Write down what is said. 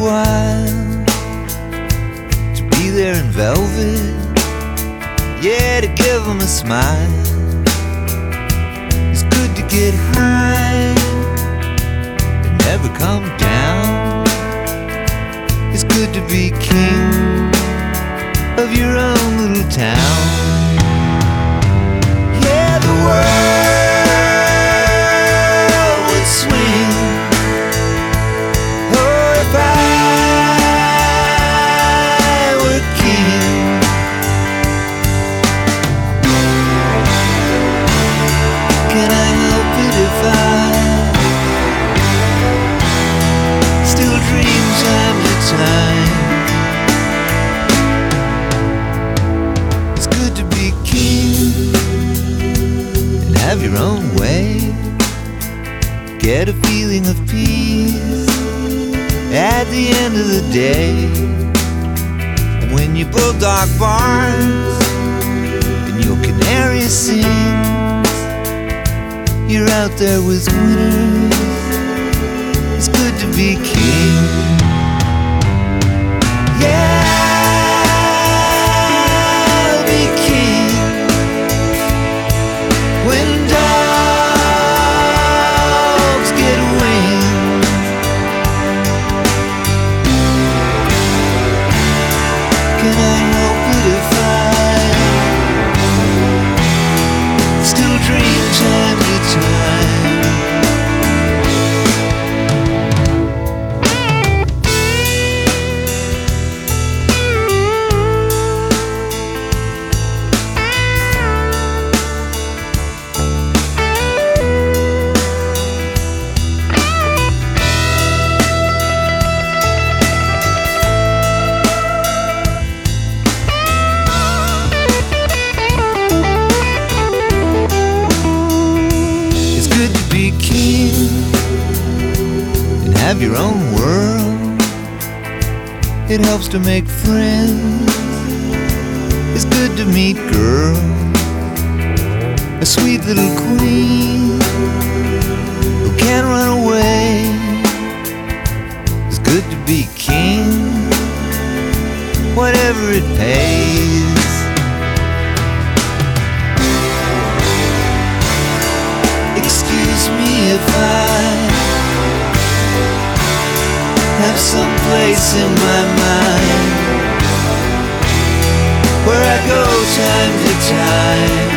while to be there in velvet, yeah, to give them a smile. It's good to get high and never come down. It's good to be king of your own little town. Yeah, the world would swing, oh, if I were king. Can I help it if I still dream time to time? It's good to be king and have your own way. Get a feeling of peace at the end of the day. And when your bulldog barks and your canary sings, you're out there with winners. It's good to be king. Yeah, I'll be king when dogs get wings. Can I help it if I still dream time to time? Be king and have your own world. It helps to make friends. It's good to meet girls, a sweet little queen who can't run away. It's good to be king, whatever it pays. Excuse me if I have some place in my mind where I go time to time.